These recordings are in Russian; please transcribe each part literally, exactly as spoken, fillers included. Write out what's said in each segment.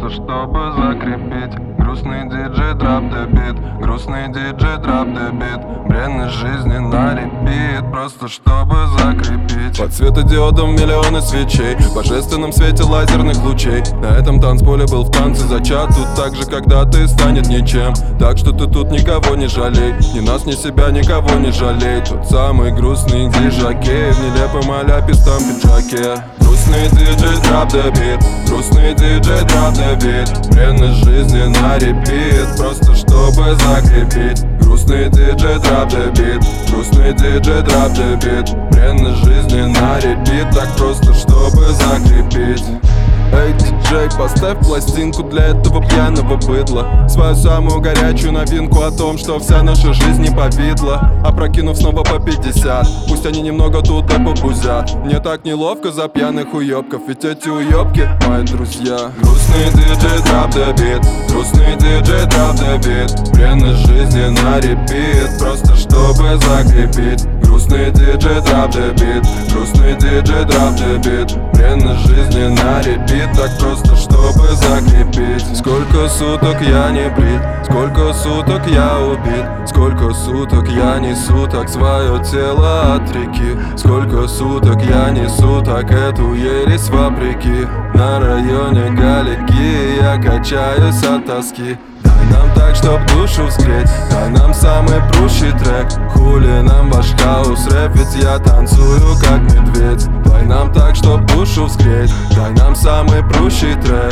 просто чтобы закрепить. Грустный диджей драп the beat, грустный диджей драп the beat. Бренность жизни на репит, просто чтобы закрепить. Под светодиодом миллионы свечей, в божественном свете лазерных лучей. На этом танцполе был в танце зачат. Тут так же когда-то и станет ничем. Так что ты тут никого не жалей, ни нас, ни себя, никого не жалей. Тот самый грустный диджакей в нелепом аляпистом пиджаке. Грустный диджей драп the beat, грустный диджей драп the beat. Бренность жизни на репит, просто чтобы закрепить. Грустный диджей драп the beat, грустный диджей драп the beat. Бренность жизни на репит, так просто чтобы закрепить. Эй, диджей, поставь пластинку для этого пьяного быдла. Свою самую горячую новинку о том, что вся наша жизнь не повидла. Опрокинув снова по пятьдесят, пусть они немного тут и побузят. Мне так неловко за пьяных уёбков, ведь эти уёбки мои друзья. Грустный диджей драп the beat, грустный диджей драп the beat. Бренность жизни на репит, просто чтобы закрепить. Грустный диджей драп the beat, грустный диджей драп the beat. Бренность жизни на репит, так просто чтобы закрепить. Сколько суток я не брит, сколько суток я убит. Сколько суток я несу так свое тело от реки. Сколько суток я несу так эту ересь вопреки. На районе Галики я качаюсь от тоски. Дай нам так, чтоб душу взгреть, дай нам самый прущий трек. Хули нам ваш хаус рэп, ведь я танцую как медведь. Дай нам так, чтоб душу взгреть, дай нам самый прущий трек.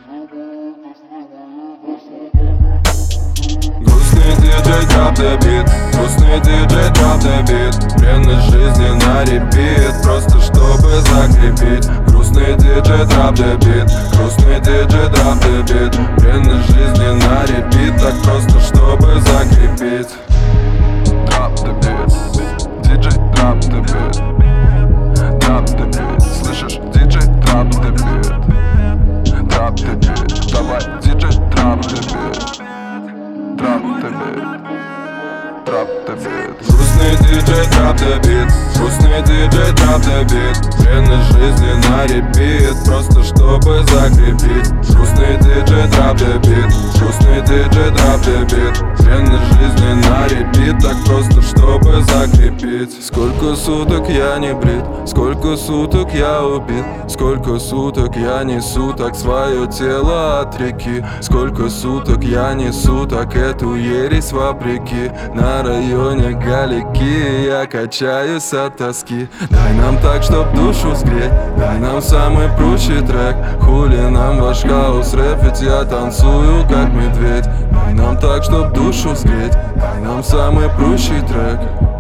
Грустный диджей драп the beat, грустный диджей драп the beat. Бренность жизни на репит, просто чтобы закрепить. Грустный диджей драп the beat, грустный диджей драп the beat. Бренность жизни на репит, так просто чтобы закрепить. Drop the beat, диджей drop the beat, drop the beat, слышишь, диджей drop the beat, drop the beat, давай, диджей drop the beat, drop the beat, drop the beat. Грустный диджей drop the beat, грустный диджей drop the beat. Бренность жизни на репит, просто чтобы закрепить. Грустный диджей drop the beat, грустный диджей drop the beat. Бренность жизни на репит, так просто чтобы закрепить. Сколько суток я не брит, сколько суток я убит. Сколько суток я несу так свое тело от реки. Сколько суток я несу так эту ересь вопреки. На районе Галики я качаюсь от тоски. Дай нам так, чтоб душу сгреть, дай нам самый прущий трек. Хули нам ваш хаус рэп, ведь я танцую как медведь. Дай нам так, чтоб душу сгреть, дай нам самый прущий трек.